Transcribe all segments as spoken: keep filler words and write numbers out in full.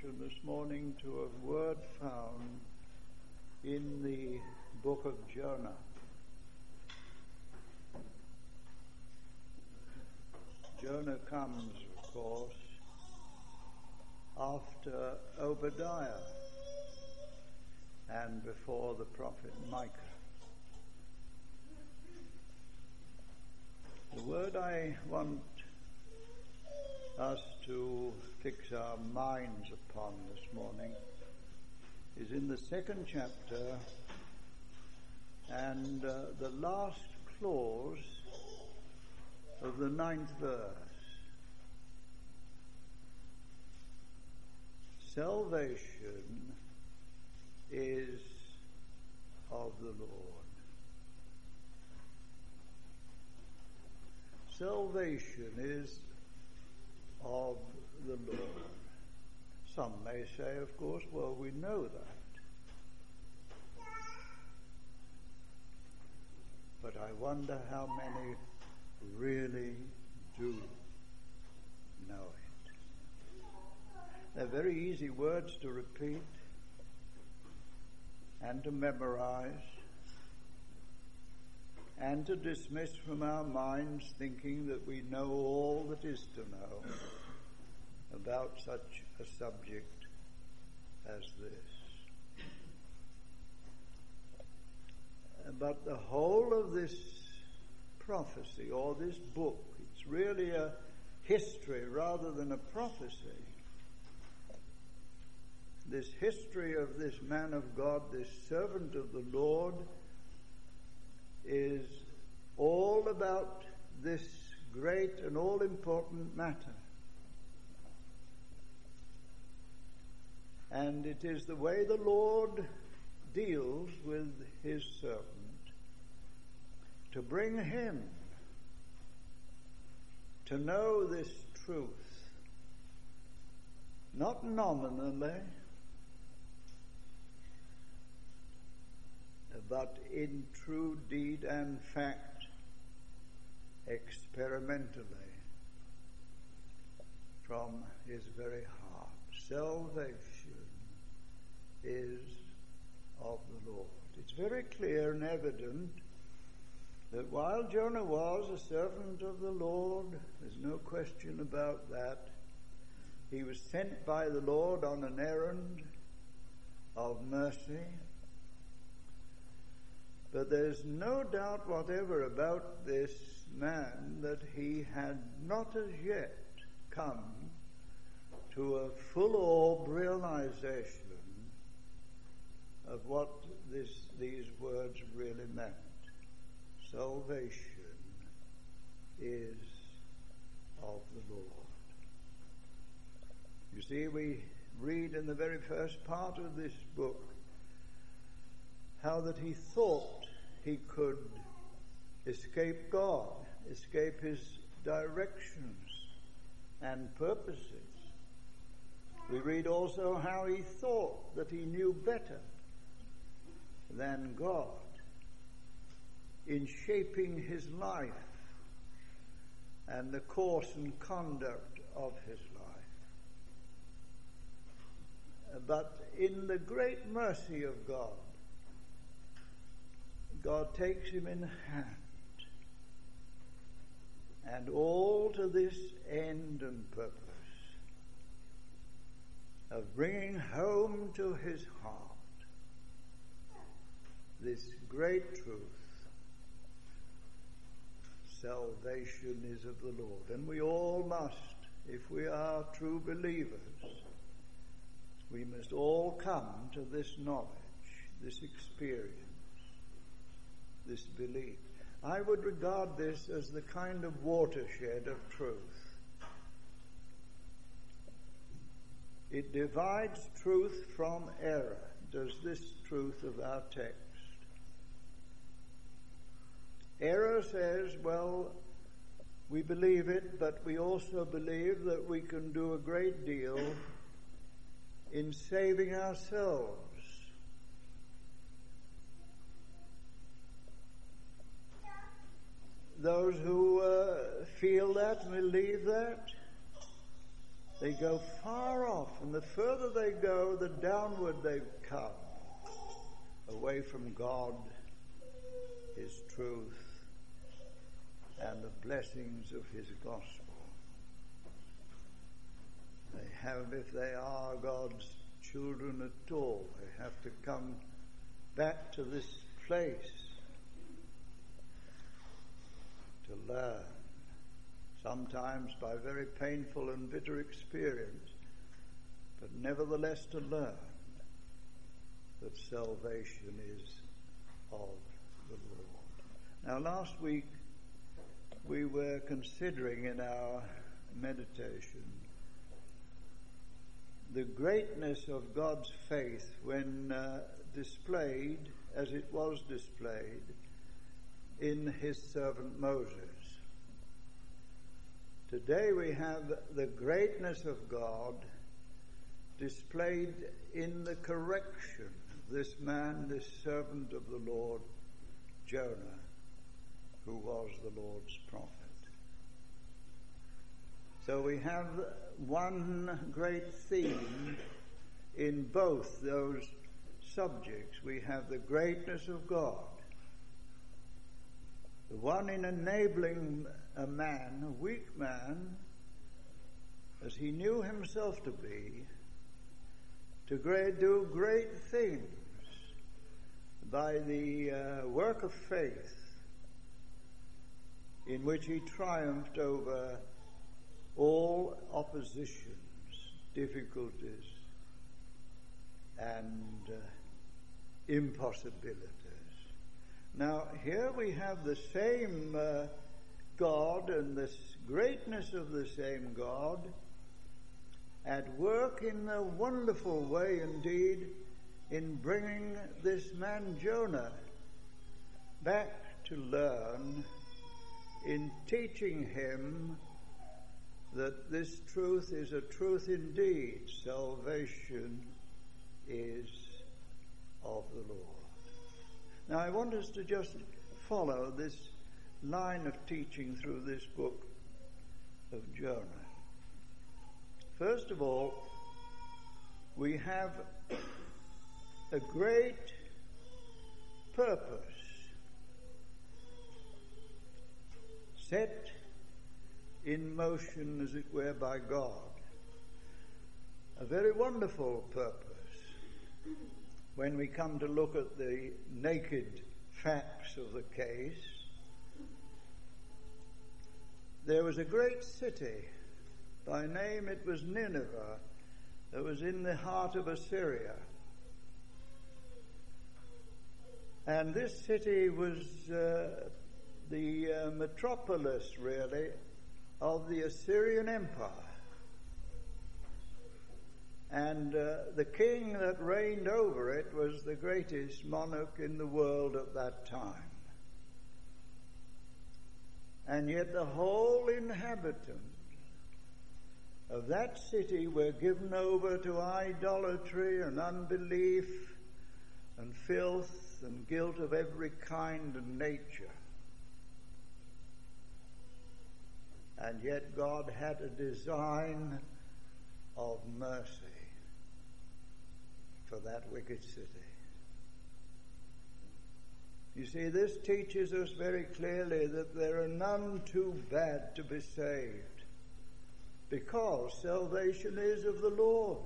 attention this morning to a word found in the book of Jonah. Jonah comes, of course, after Obadiah and before the prophet Micah. The word I want us to fix our minds upon this morning is in the second chapter and uh, the last clause of the ninth verse. Salvation is of the Lord. Salvation is of the Lord. Some may say, of course, well, we know that. But I wonder how many really do know it. They're very easy words to repeat and to memorize and to dismiss from our minds, thinking that we know all that is to know about such a subject as this. But the whole of this prophecy, or this book, it's really a history rather than a prophecy. This history of this man of God, this servant of the Lord, is all about this great and all-important matter. And it is the way the Lord deals with his servant to bring him to know this truth, not nominally, but in true deed and fact, experimentally, from his very heart. Salvation is of the Lord. It's very clear and evident that while Jonah was a servant of the Lord, there's no question about that, he was sent by the Lord on an errand of mercy. But there's no doubt whatever about this man that he had not as yet come to a full-orb realization of what this, these words really meant. Salvation is of the Lord. You see, we read in the very first part of this book how that he thought he could escape God, escape his directions and purposes. We read also how he thought that he knew better than God in shaping his life and the course and conduct of his life. But in the great mercy of God, God takes him in hand, and all to this end and purpose of bringing home to his heart this great truth: salvation is of the Lord. And we all must, if we are true believers, we must all come to this knowledge, this experience, this belief. I would regard this as the kind of watershed of truth. It divides truth from error, does this truth of our text. Error says, well, we believe it, but we also believe that we can do a great deal in saving ourselves. Those who uh, feel that and believe that They go far off, and the further they go, the downward they come, away from God, His truth, and the blessings of His gospel. They have, if they are God's children at all, they have to come back to this place to learn, sometimes by very painful and bitter experience, but nevertheless to learn that salvation is of the Lord. Now, last week we were considering in our meditation the greatness of God's faith when uh, displayed, as it was displayed, in His servant Moses. Today we have the greatness of God displayed in the correction of this man, this servant of the Lord, Jonah, who was the Lord's prophet. So we have one great theme in both those subjects. We have the greatness of God, the one in enabling a man, a weak man, as he knew himself to be, to great, do great things by the uh, work of faith in which he triumphed over all oppositions, difficulties, and uh, impossibilities. Now, here we have the same uh, God and this greatness of the same God at work in a wonderful way indeed in bringing this man Jonah back to learn, in teaching him that this truth is a truth indeed. Salvation is of the Lord. Now I want us to just follow this line of teaching through this book of Jonah. First of all, we have a great purpose set in motion, as it were, by God. A very wonderful purpose. When we come to look at the naked facts of the case, there was a great city, by name it was Nineveh, that was in the heart of Assyria. And this city was uh, the uh, metropolis, really, of the Assyrian Empire. And uh, the king that reigned over it was the greatest monarch in the world at that time. And yet the whole inhabitants of that city were given over to idolatry and unbelief and filth and guilt of every kind and nature. And yet God had a design of mercy for that wicked city. You see, this teaches us very clearly that there are none too bad to be saved, because salvation is of the Lord.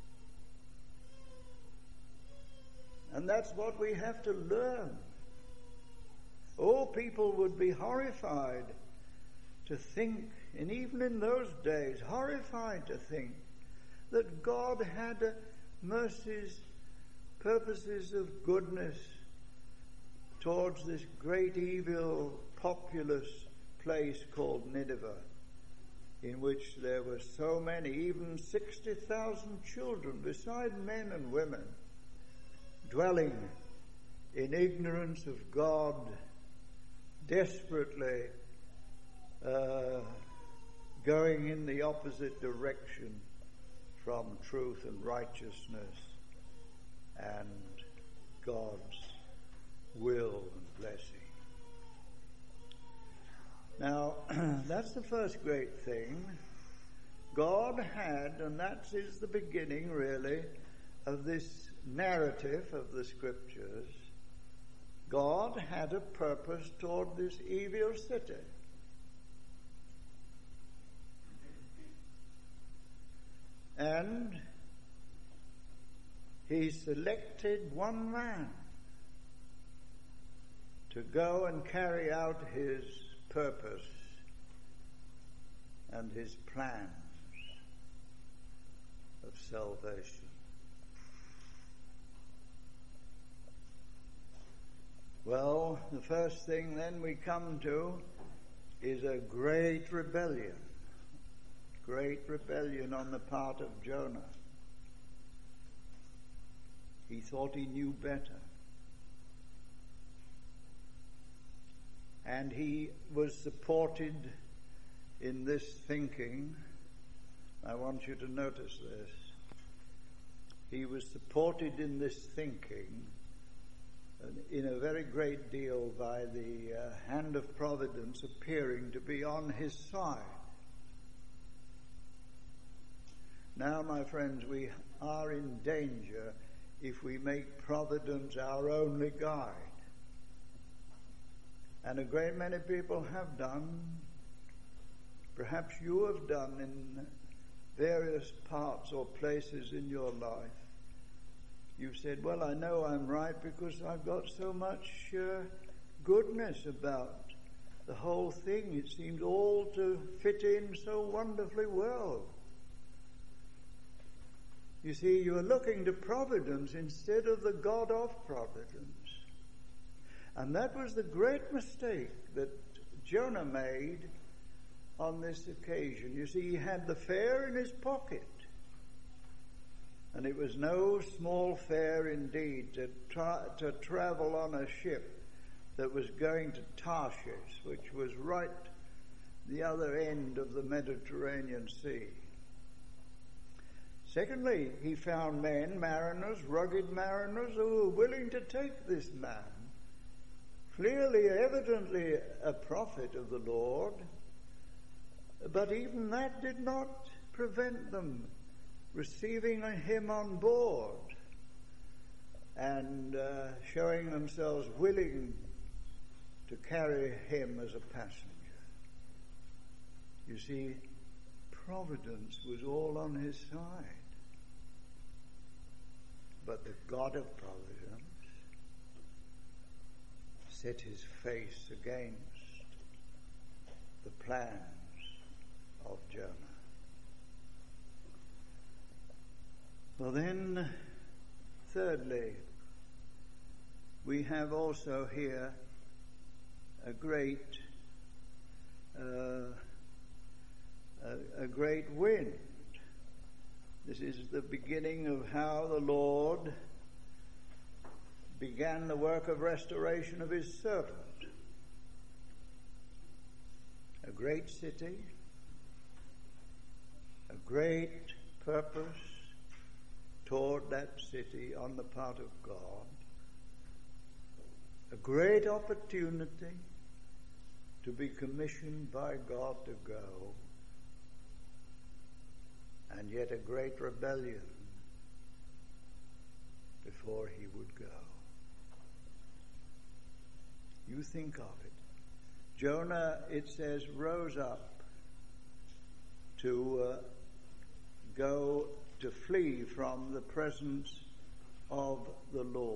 And that's what we have to learn. All people would be horrified to think, and even in those days, horrified to think that God had a mercies, purposes of goodness towards this great evil, populous place called Nineveh, in which there were so many, even sixty thousand children, beside men and women, dwelling in ignorance of God, desperately uh, going in the opposite direction from truth and righteousness and God's will and blessing. Now, that's the first great thing. God had, and that is the beginning really of this narrative of the Scriptures, God had a purpose toward this evil city. And he selected one man to go and carry out his purpose and his plans of salvation. Well, the first thing then we come to is a great rebellion. Great rebellion on the part of Jonah. He thought he knew better. And he was supported in this thinking. I want you to notice this. He was supported in this thinking in a very great deal by the uh, hand of providence appearing to be on his side. Now, my friends, we are in danger if we make providence our only guide. And a great many people have done, perhaps you have done in various parts or places in your life. You've said, well, I know I'm right because I've got so much uh, goodness about the whole thing. It seems all to fit in so wonderfully well. You see, you are looking to providence instead of the God of providence. And that was the great mistake that Jonah made on this occasion. You see, he had the fare in his pocket. And it was no small fare indeed to, tra- to travel on a ship that was going to Tarshish, which was right the other end of the Mediterranean Sea. Secondly, he found men, mariners, rugged mariners, who were willing to take this man. Clearly, evidently a prophet of the Lord, but even that did not prevent them receiving him on board and uh, showing themselves willing to carry him as a passenger. You see, providence was all on his side. But the God of providence set his face against the plans of Jonah. Well then, thirdly, we have also here a great uh, a, a great wind. This is the beginning of how the Lord began the work of restoration of his servant. A great city, a great purpose toward that city on the part of God, a great opportunity to be commissioned by God to go, and yet a great rebellion before he would go. You think of it. Jonah, it says, rose up to uh, go to flee from the presence of the Lord.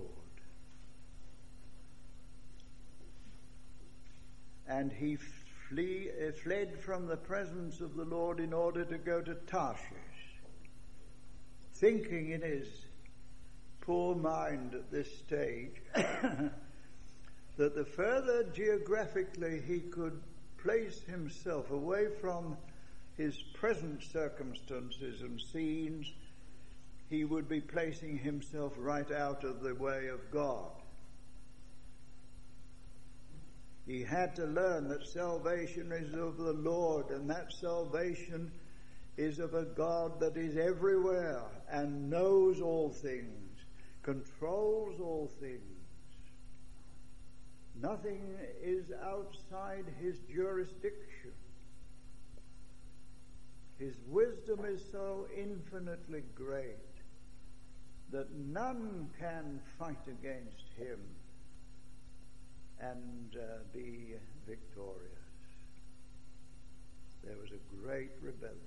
And he flee, uh, fled from the presence of the Lord in order to go to Tarshish, thinking in his poor mind at this stage that the further geographically he could place himself away from his present circumstances and scenes, he would be placing himself right out of the way of God. He had to learn that salvation is of the Lord, and that salvation is of a God that is everywhere and knows all things, controls all things. Nothing is outside his jurisdiction. His wisdom is so infinitely great that none can fight against him and uh, be victorious. There was a great rebellion.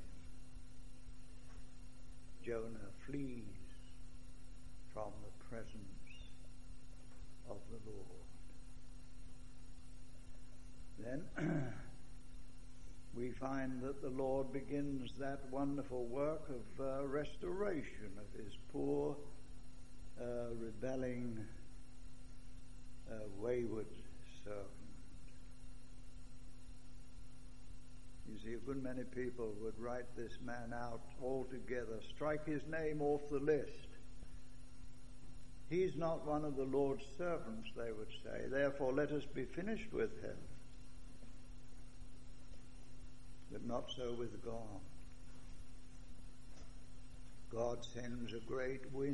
Jonah flees from the presence of the Lord. Then we find that the Lord begins that wonderful work of uh, restoration of his poor, uh, rebelling, uh, wayward servant. You see, a good many people would write this man out altogether, strike his name off the list. He's not one of the Lord's servants, they would say. Therefore, let us be finished with him. But not so with God. God sends a great wind.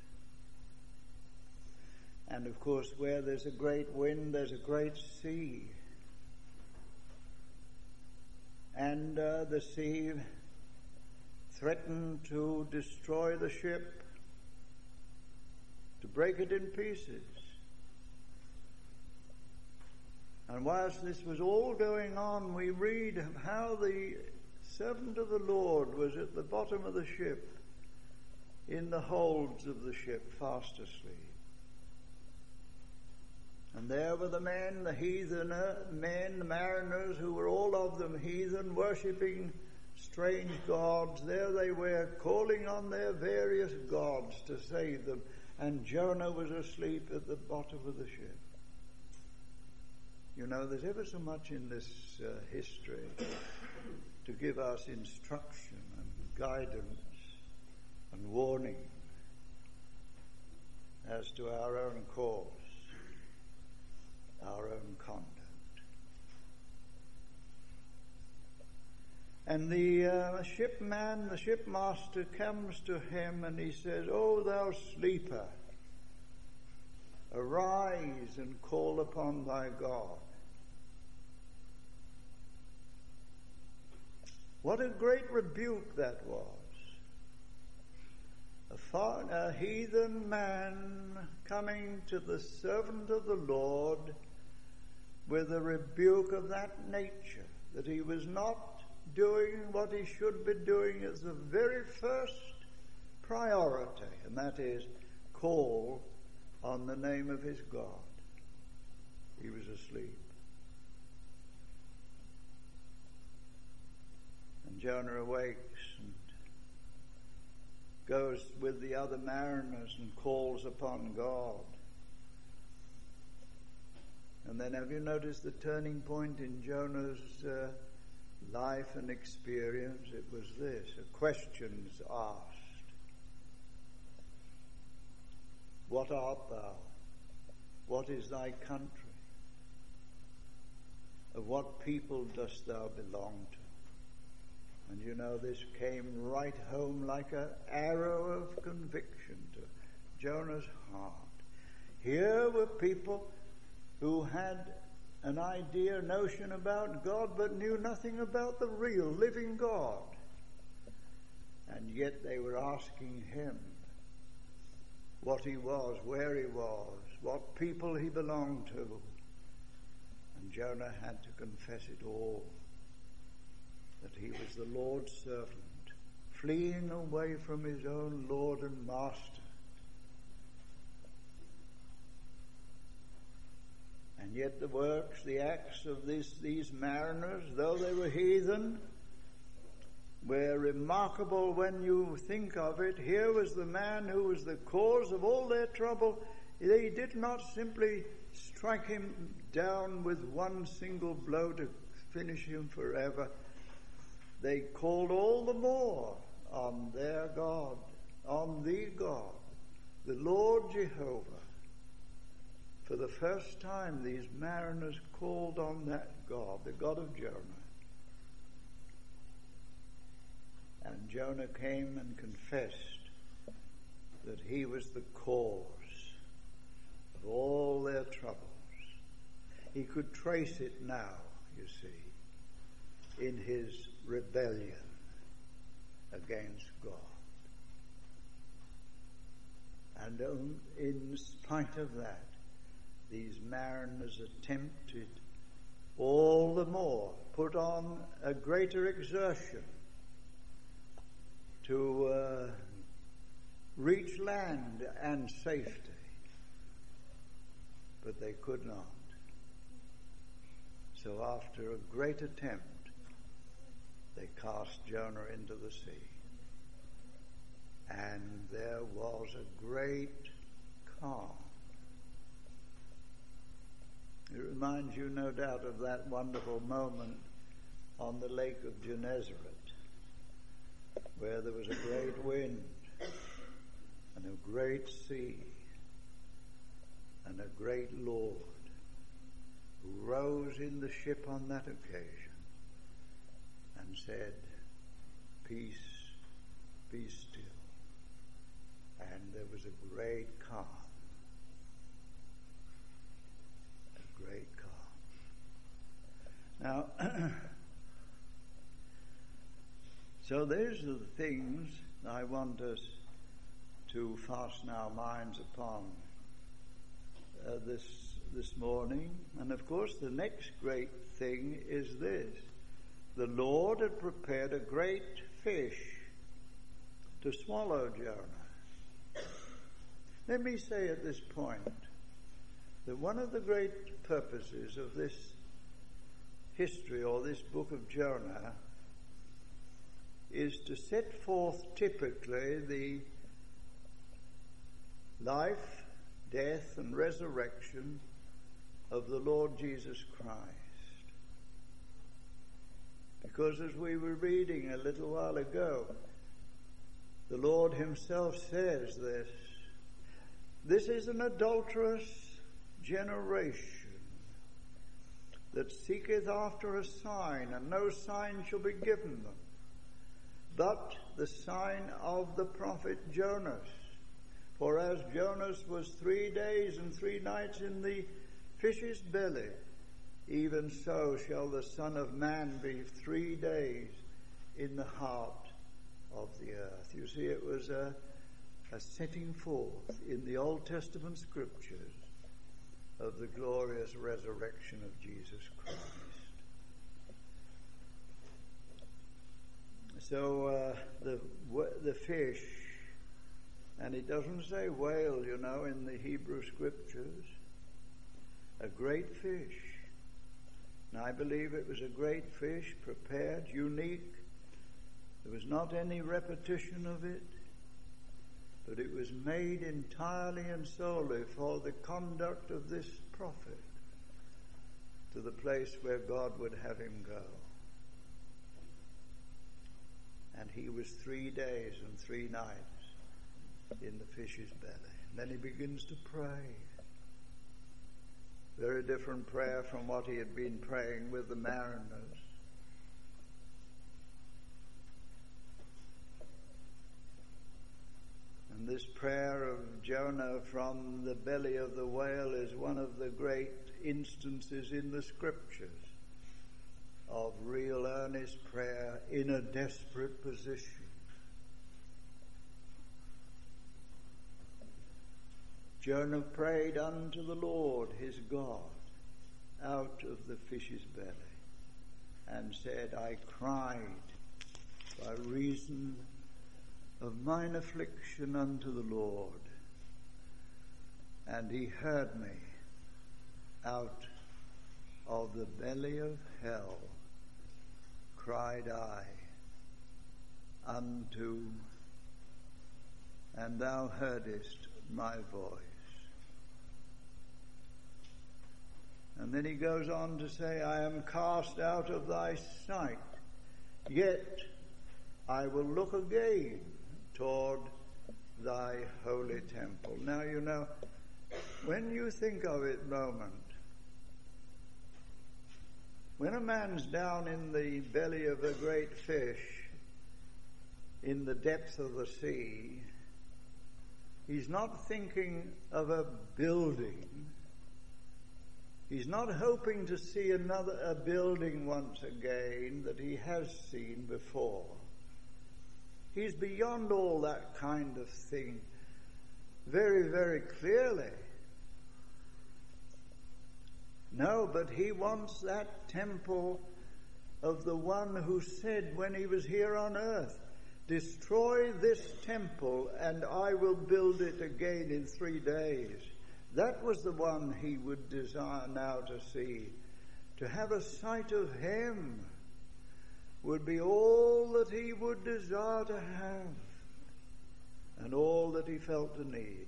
And of course, where there's a great wind, there's a great sea. And uh, the sea threatened to destroy the ship, to break it in pieces. And whilst this was all going on, we read of how the servant of the Lord was at the bottom of the ship, in the holds of the ship, fast asleep. And there were the men, the heathen men, the mariners, who were all of them heathen, worshipping strange gods. There they were, calling on their various gods to save them. And Jonah was asleep at the bottom of the ship. You know, there's ever so much in this uh, history to give us instruction and guidance and warning as to our own course, our own conduct. And the uh, shipman, the shipmaster comes to him and he says, "O thou sleeper, arise and call upon thy God." What a great rebuke that was. A, far, a heathen man coming to the servant of the Lord with a rebuke of that nature, that he was not doing what he should be doing as the very first priority, and that is call on the name of his God. He was asleep. And Jonah awakes and goes with the other mariners and calls upon God. And then have you noticed the turning point in Jonah's uh, life and experience? It was this: a question's asked. What art thou? What is thy country? Of what people dost thou belong to? And you know, this came right home like an arrow of conviction to Jonah's heart. Here were people who had an idea, notion about God, but knew nothing about the real, living God. And yet they were asking him what he was, where he was, what people he belonged to. And Jonah had to confess it all, that he was the Lord's servant, fleeing away from his own Lord and Master. And yet the works, the acts of this, these mariners, though they were heathen, were remarkable when you think of it. Here was the man who was the cause of all their trouble. They did not simply strike him down with one single blow to finish him forever. They called all the more on their God, on the God, the Lord Jehovah. For the first time, these mariners called on that God, the God of Jonah. And Jonah came and confessed that he was the cause of all their troubles. He could trace it now, you see, in his rebellion against God. And in spite of that, these mariners attempted all the more, put on a greater exertion to uh, reach land and safety. But they could not. So after a great attempt, they cast Jonah into the sea. And there was a great calm. It reminds you, no doubt, of that wonderful moment on the Lake of Gennesaret, where there was a great wind and a great sea and a great Lord who rose in the ship on that occasion and said, "Peace, be still." And there was a great calm. A great calm. Now, so these are the things I want us to fasten our minds upon uh, this this morning. And of course, the next great thing is this: the Lord had prepared a great fish to swallow Jonah. Let me say at this point that one of the great purposes of this history, or this book of Jonah, is to set forth typically the life, death, and resurrection of the Lord Jesus Christ. Because as we were reading a little while ago, the Lord himself says this: "This is an adulterous generation that seeketh after a sign, and no sign shall be given them, but the sign of the prophet Jonas. For as Jonas was three days and three nights in the fish's belly, even so shall the Son of Man be three days in the heart of the earth." You see, it was a, a setting forth in the Old Testament scriptures of the glorious resurrection of Jesus Christ. So uh, the the fish, and it doesn't say whale, you know, in the Hebrew scriptures, a great fish. And I believe it was a great fish, prepared, unique. There was not any repetition of it, but it was made entirely and solely for the conduct of this prophet to the place where God would have him go. And he was three days and three nights in the fish's belly. And then he begins to pray. Very different prayer from what he had been praying with the mariners. And this prayer of Jonah from the belly of the whale is one of the great instances in the scriptures of real earnest prayer in a desperate position. Jonah prayed unto the Lord his God out of the fish's belly, and said, "I cried by reason of mine affliction unto the Lord, and he heard me out of the belly of hell, cried I unto, and thou heardest my voice." And then he goes on to say, "I am cast out of thy sight, yet I will look again toward thy holy temple." Now, you know, when you think of it moment, when a man's down in the belly of a great fish, in the depth of the sea, he's not thinking of a building. He's not hoping to see another a building once again that he has seen before. He's beyond all that kind of thing very, very clearly. No, but he wants that temple of the one who said when he was here on earth, destroy this temple and I will build it again in three days. That was the one he would desire now to see. To have a sight of him would be all that he would desire to have and all that he felt the need.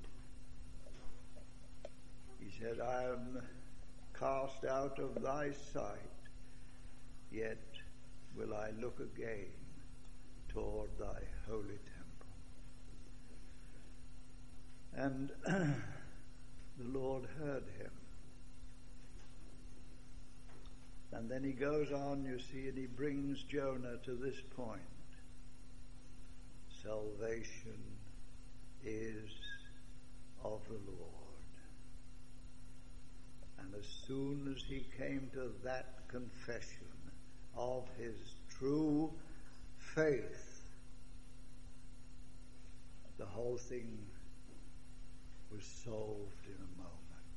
He said, I am cast out of thy sight, yet will I look again toward thy holy temple. And the Lord heard him. And then he goes on, you see, and he brings Jonah to this point. Salvation is of the Lord. And as soon as he came to that confession of his true faith, the whole thing was solved in a moment.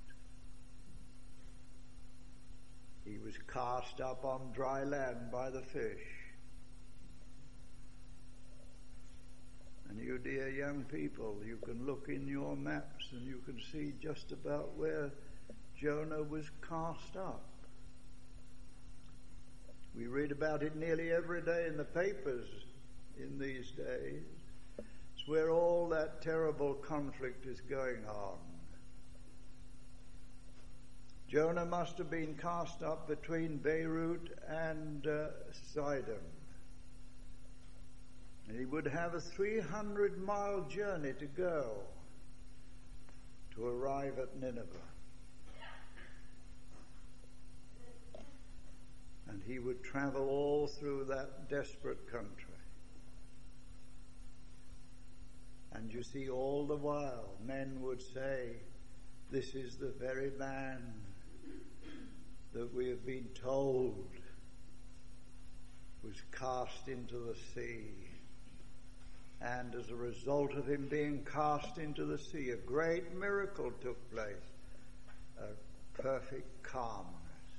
He was cast up on dry land by the fish. And you dear young people, you can look in your maps and you can see just about where Jonah was cast up. We read about it nearly every day in the papers in these days. It's where all that terrible conflict is going on. Jonah must have been cast up between Beirut and uh, Sidon. And he would have a three hundred mile journey to go to arrive at Nineveh. And he would travel all through that desperate country. And you see, all the while, men would say, this is the very man that we have been told was cast into the sea. And as a result of him being cast into the sea, a great miracle took place, a perfect calmness.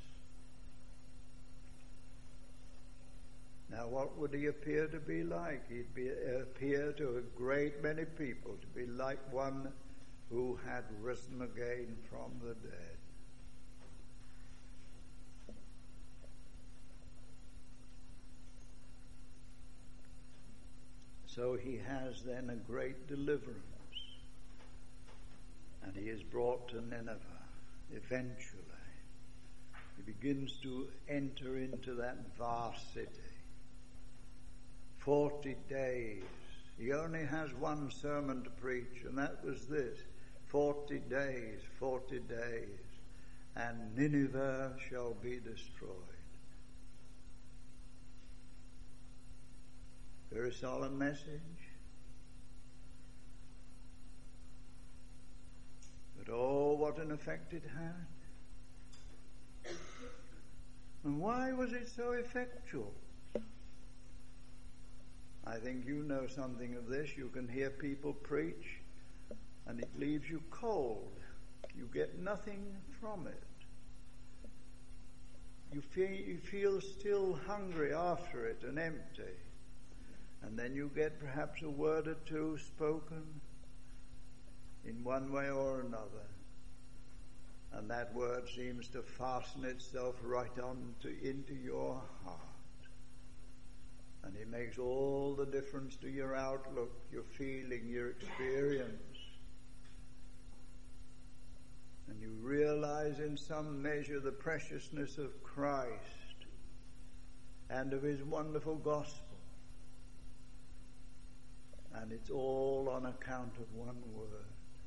Now, what would he appear to be like? He'd be, appear to a great many people to be like one who had risen again from the dead. So he has then a great deliverance, and he is brought to Nineveh eventually. He begins to enter into that vast city. Forty days. He only has one sermon to preach, and that was this. Forty days, forty days, and Nineveh shall be destroyed. Very solemn message. But oh, what an effect it had. And why was it so effectual? I think you know something of this. You can hear people preach and it leaves you cold. You get nothing from it. You feel, you feel still hungry after it and empty. And then you get perhaps a word or two spoken in one way or another. And that word seems to fasten itself right on to, into your heart. And it makes all the difference to your outlook, your feeling, your experience. And you realize in some measure the preciousness of Christ and of his wonderful gospel. And it's all on account of one word.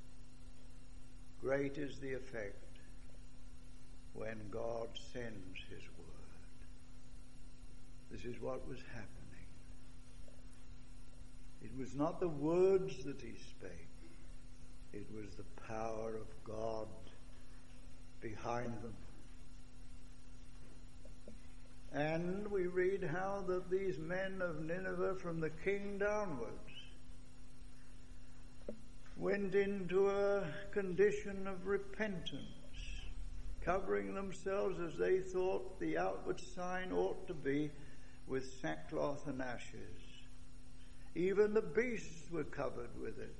Great is the effect when God sends his word. This is what was happening. It was not the words that he spake. It was the power of God behind them. And we read how that these men of Nineveh, from the king downwards, went into a condition of repentance, covering themselves as they thought the outward sign ought to be, with sackcloth and ashes. Even the beasts were covered with it.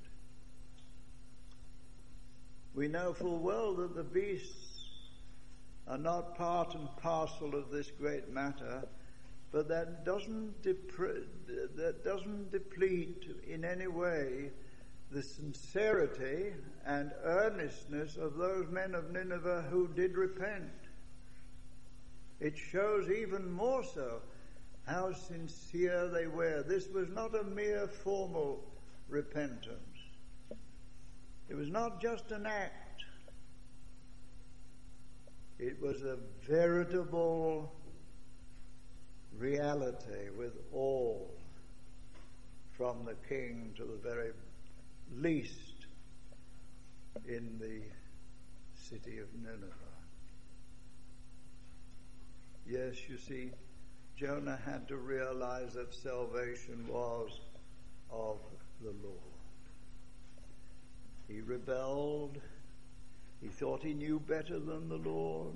We know full well that the beasts are not part and parcel of this great matter, but that doesn't depre- that doesn't deplete in any way the sincerity and earnestness of those men of Nineveh who did repent. It shows even more so how sincere they were. This was not a mere formal repentance. It was not just an act. It was a veritable reality with all, from the king to the very least in the city of Nineveh. Yes, you see, Jonah had to realize that salvation was of the Lord. He rebelled. He thought he knew better than the Lord.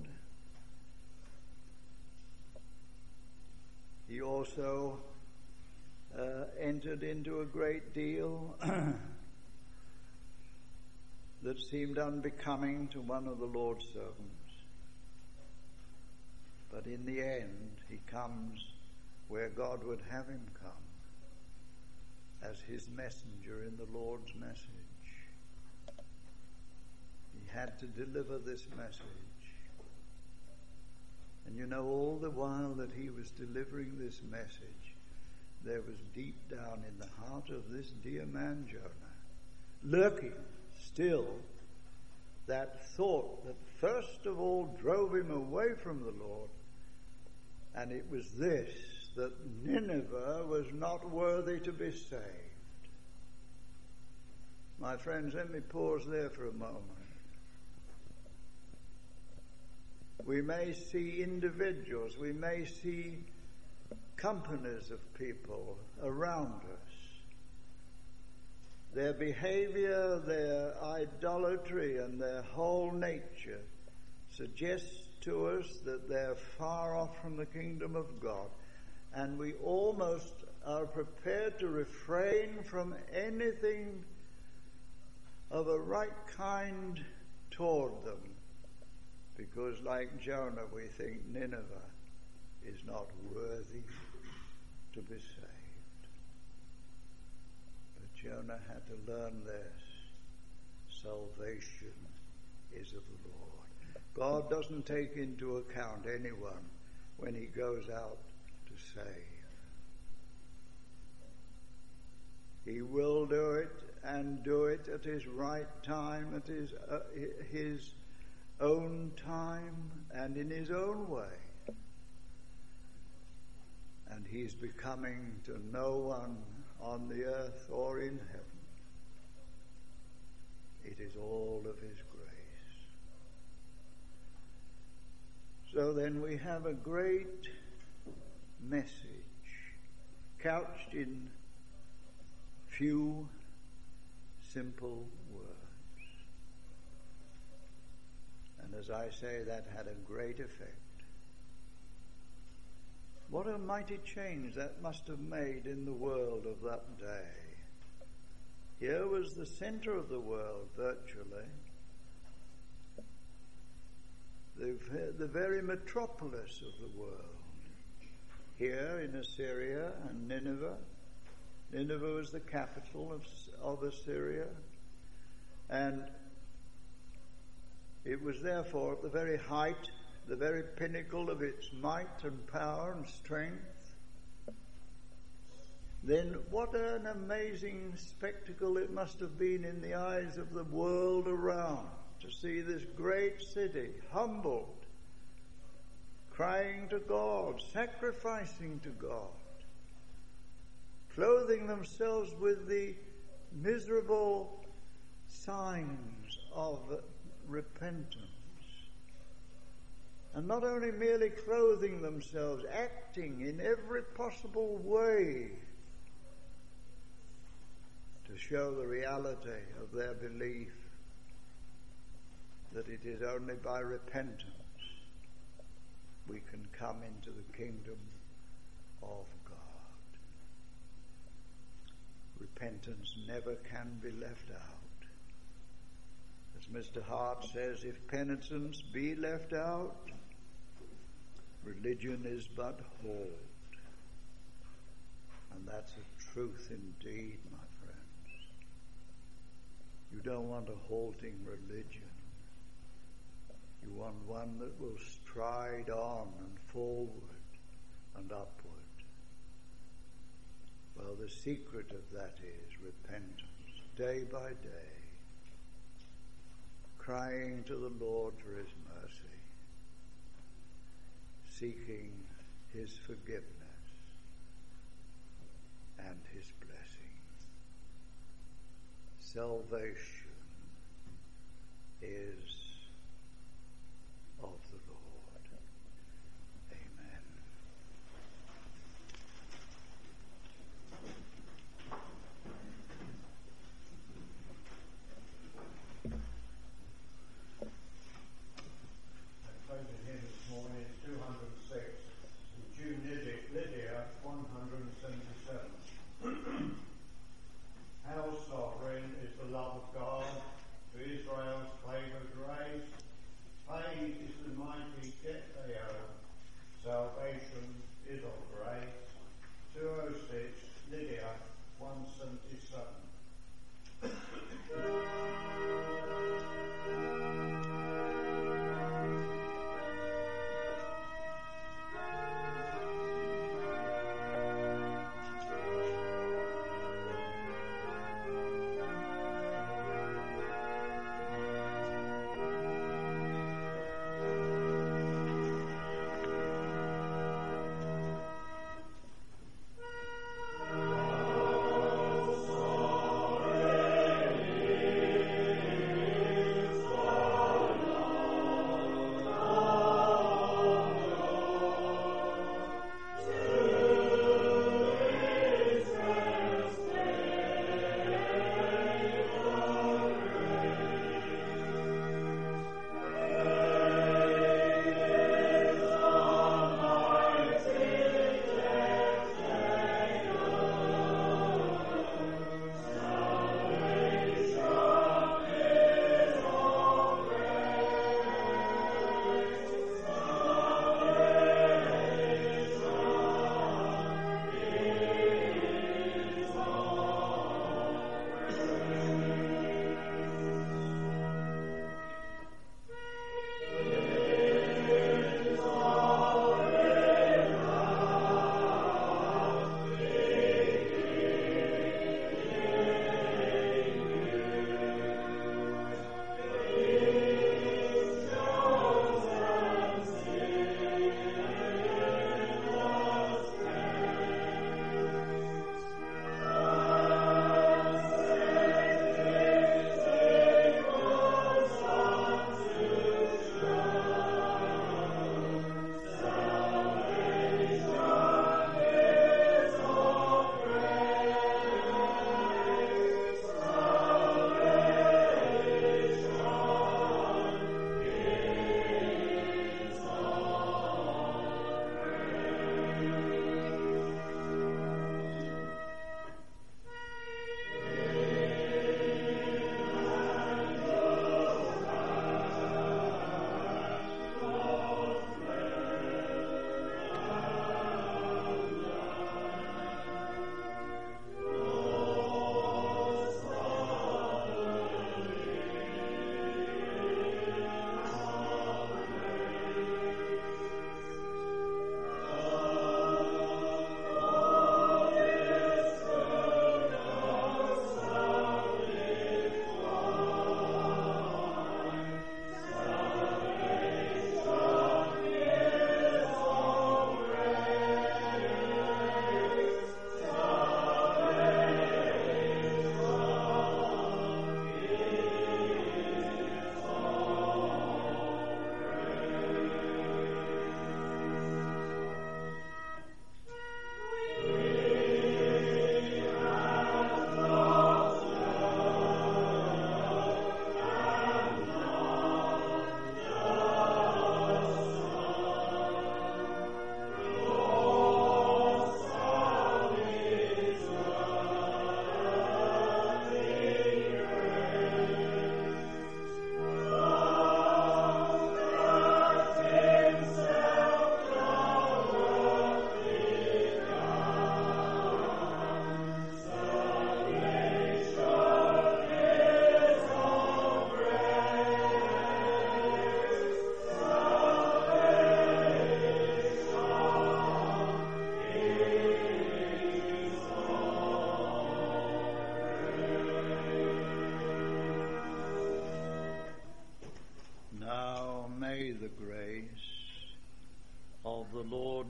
He also uh, entered into a great deal that seemed unbecoming to one of the Lord's servants. But in the end, he comes where God would have him come, as his messenger in the Lord's message. He had to deliver this message. And you know, all the while that he was delivering this message, there was deep down in the heart of this dear man Jonah, lurking still, that thought that first of all drove him away from the Lord. And it was this, that Nineveh was not worthy to be saved. My friends, let me pause there for a moment. We may see individuals, we may see companies of people around us. Their behavior, their idolatry, and their whole nature suggests to us that they're far off from the kingdom of God. And we almost are prepared to refrain from anything of a right kind toward them, because like Jonah, we think Nineveh is not worthy to be saved. But Jonah had to learn this. Salvation is of the Lord. God doesn't take into account anyone when he goes out to save. He will do it, and do it at his right time, at his uh, his own time, and in his own way. And he's becoming to no one on the earth or in heaven. It is all of his grace. So then we have a great message couched in few simple words. And as I say, that had a great effect. What a mighty change that must have made in the world of that day. Here was the center of the world, virtually. The, the very metropolis of the world. Here in Assyria and Nineveh. Nineveh was the capital of, of Assyria. And it was therefore at the very height, the very pinnacle of its might and power and strength. Then what an amazing spectacle it must have been in the eyes of the world around, to see this great city humbled, crying to God, sacrificing to God, clothing themselves with the miserable signs of repentance. And not only merely clothing themselves, acting in every possible way to show the reality of their belief that it is only by repentance we can come into the kingdom of God. Repentance never can be left out. As Mister Hart says, if penitence be left out, religion is but hold. And that's a truth indeed, my friends. You don't want a halting religion. You want one that will stride on and forward and upward. Well, the secret of that is repentance, day by day, crying to the Lord for his mercy, seeking his forgiveness and his blessing. Salvation is of the Lord. Amen. I played the hymn this morning, it's two hundred six, the June Lydia, one hundred seventy-seven. How sovereign is the love of God to Israel's favoured race. Paid is the mighty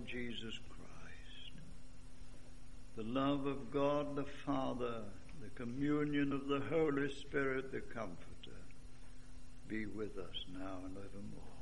Jesus Christ, the love of God the Father, the communion of the Holy Spirit, the Comforter, be with us now and evermore.